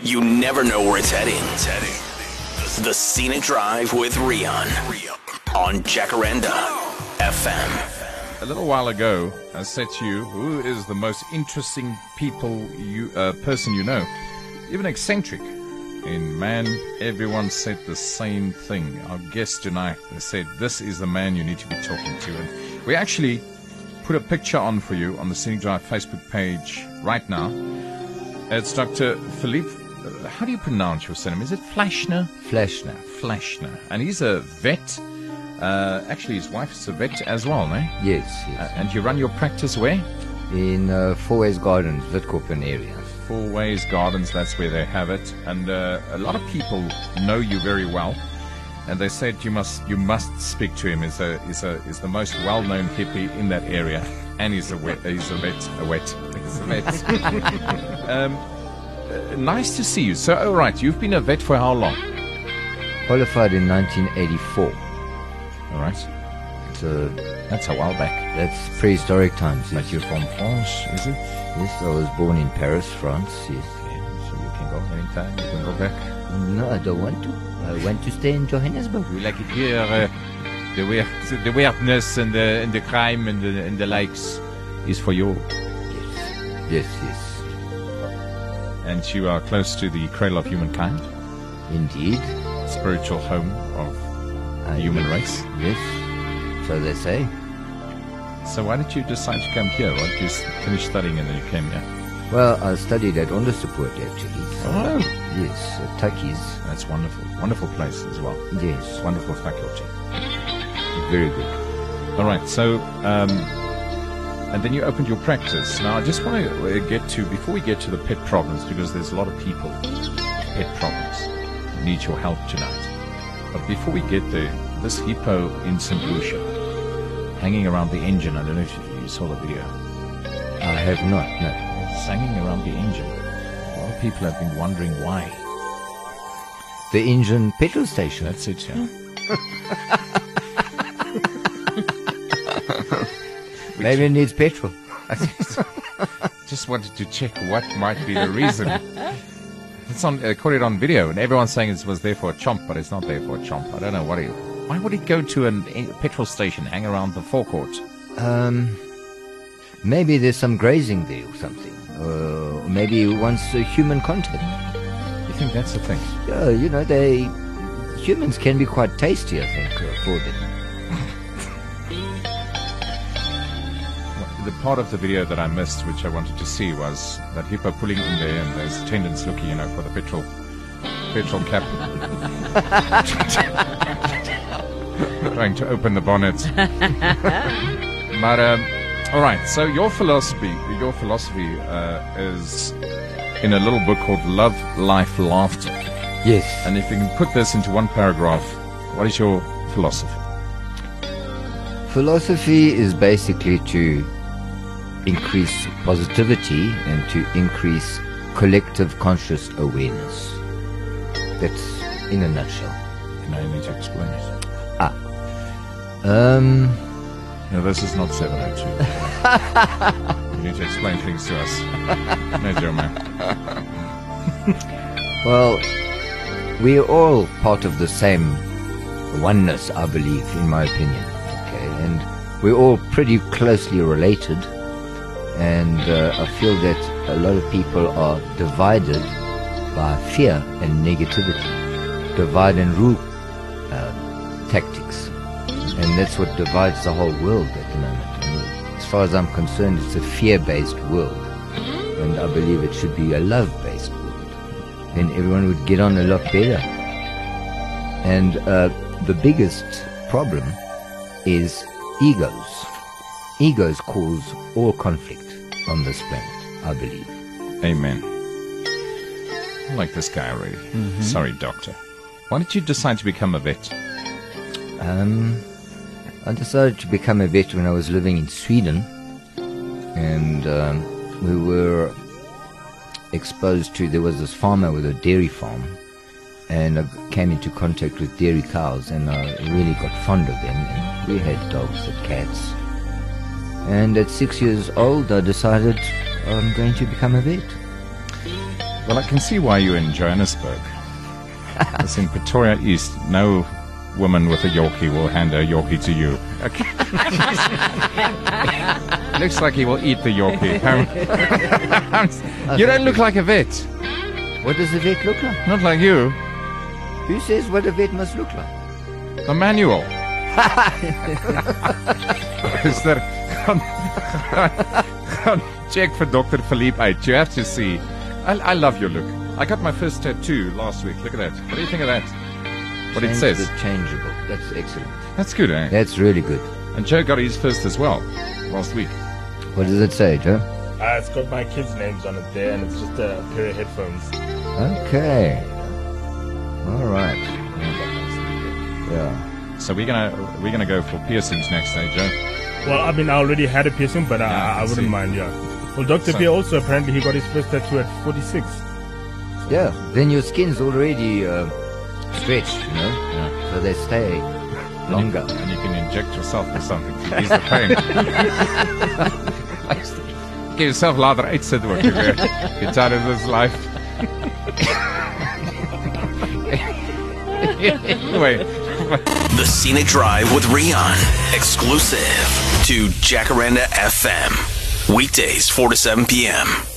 You never know where it's heading. The Scenic Drive with Rian on Jacaranda FM. A little while ago, I said to you, who is the most interesting person you know? Even eccentric. In man, everyone said the same thing. Our guest tonight, they said, this is the man you need to be talking to. And we actually put a picture on for you on the Scenic Drive Facebook page right now. It's Dr. Philippe. How do you pronounce your surname? Is it Flashner? Flashner. And he's a vet. Actually, his wife is a vet as well, no? Yes. And you run your practice where? In Four Ways Gardens, Witkoppen area. Four Ways Gardens, that's where they have it. And a lot of people know you very well. And they said you must speak to him. He's the most well-known hippie in that area. And he's a vet. Nice to see you. So, all right, you've been a vet for how long? Qualified in 1984. All right. So that's a while back. That's prehistoric times. But you're from France, is it? Yes, I was born in Paris, France. Yes. Yeah, so you can go anytime. You can go back. No, I don't want to. I want to stay in Johannesburg. You like it here? The weirdness and the crime and the likes is for you. Yes. And you are close to the cradle of humankind. Indeed. Spiritual home of the human race. Yes. So they say. So why did you decide to come here? Why did you finish studying and then you came here? Well, I studied at Onderstepoort actually. Oh. Yes, at Tukkies. That's wonderful. Wonderful place as well. Yes. Wonderful faculty. Very good. All right. So, and then you opened your practice. Now, I just want to before we get to the pet problems, because there's a lot of people, pet problems, need your help tonight. But before we get there, this hippo in St. Lucia, hanging around the engine, I don't know if you saw the video. I have not, no. It's hanging around the engine. A lot of people have been wondering why. The engine petrol station. That's it, yeah. Maybe it needs petrol. Just wanted to check what might be the reason. It's on, caught it on video, and everyone's saying it was there for a chomp, but it's not there for a chomp. I don't know why would it go to a petrol station, hang around the forecourt? Maybe there's some grazing there or something. Or maybe it wants human contact. You think that's the thing? Yeah, you know, humans can be quite tasty, I think, for them. The part of the video that I missed, which I wanted to see, was that hippo pulling in there, and there's attendants looking, for the petrol cap, trying to open the bonnet. But all right. So your philosophy is in a little book called Love, Life, Laughter. Yes. And if you can put this into one paragraph, what is your philosophy? Philosophy is basically to increase positivity and to increase collective conscious awareness. That's in a nutshell. Now you need to explain it. No, this is not 702. You need to explain things to us. No, Joe, man. Well, we're all part of the same oneness, I believe, in my opinion. Okay, and we're all pretty closely related. And I feel that a lot of people are divided by fear and negativity, divide and rule tactics, and that's what divides the whole world at the moment. I mean, as far as I'm concerned, it's a fear-based world, and I believe it should be a love-based world. Then everyone would get on a lot better. And the biggest problem is egos. Egos cause all conflict on this planet, I believe. Amen. I like this guy already. Mm-hmm. Sorry, doctor. Why did you decide to become a vet? I decided to become a vet when I was living in Sweden, and we were exposed to, there was this farmer with a dairy farm, and I came into contact with dairy cows, and I really got fond of them, and we had dogs and cats. And at 6 years old, I decided I'm going to become a vet. Well, I can see why you're in Johannesburg. It's in Pretoria East. No woman with a Yorkie will hand her Yorkie to you. Okay. Looks like he will eat the Yorkie. You don't look like a vet. What does a vet look like? Not like you. Who says what a vet must look like? The manual. Is that... Check for Dr. Philippe out. You have to see. I love your look. I got my first tattoo last week. Look at that. What do you think of that? What it says? Change the changeable. That's excellent. That's good, eh? That's really good. And Joe got his first as well last week. What does it say, Joe? It's got my kids' names on it there, and it's just a pair of headphones. Okay. All right. Yeah. So we're gonna go for piercings next, eh, Joe? Well, I mean, I already had a piercing, but Yeah, I wouldn't see. mind, yeah. Well, Dr. So- Pierre also, apparently, he got his first tattoo at 46. Yeah. Then your skin's already stretched, you know? Yeah. So they stay longer. And you can inject yourself with something to ease the pain. Give yourself later uitsit ook. Get out of this life. Anyway. The Scenic Drive with Rian. Exclusive to Jacaranda FM. Weekdays, 4 to 7 p.m.